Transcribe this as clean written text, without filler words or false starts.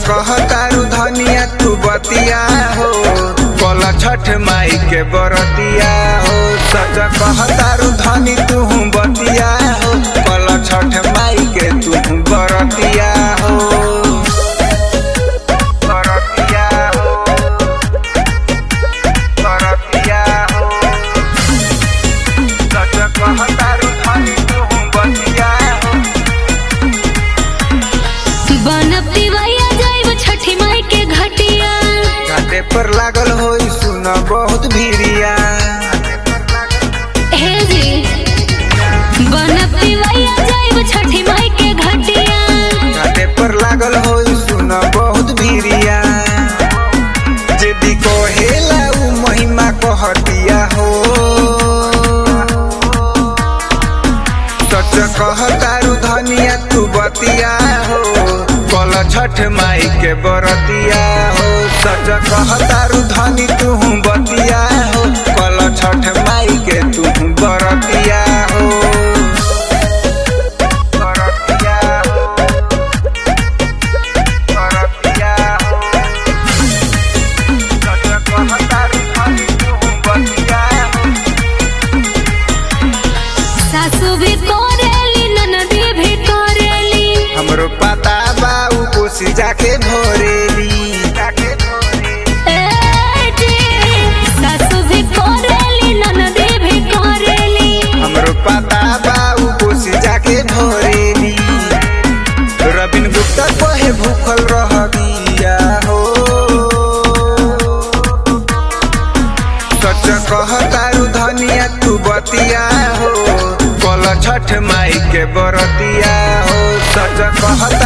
कहतारू धनिया तू बतिया हो कल छठ माई के बरतिया हो। सच कहतारू धनी तू बतिया हो कल छठ माई के तू बरतिया हो। बरतिया हो बरतिया हो सच कहतारू धनी तू बतिया हो। बनती भैया जाइब छठी माई के घटिया घाटे पर लागल होई सुन बहुत भीरिया। हे जी बनती भैया जाइब छठी माई के घटिया घाटे पर लागल होई सुन बहुत भीरिया। यदि कहेला उ महिमा कहतिया हो। सच कहतारू धनिया तू बतिया हो कल छठ माई के बरतिया हो। सच कहतारू धनी तू बतिया हो कल छठ माई के तू बरतिया हो। बरतिया हो बरतिया हो सच कहतारू धनी तू बतिया हो। सासू भी करेली ननदी भी करेली हमरो पता बाऊ कोसी जाके भोरेली। ए जी सासू भी करेली ननदी भी करेली हमरो पता बाऊ कोसी जाके भोरेली। रबिन गुप्ता कहे भूखल रह बिया हो। सच कहतारू धनिया तू बतिया हो कल छठ माई के बरतिया हो। सच कहता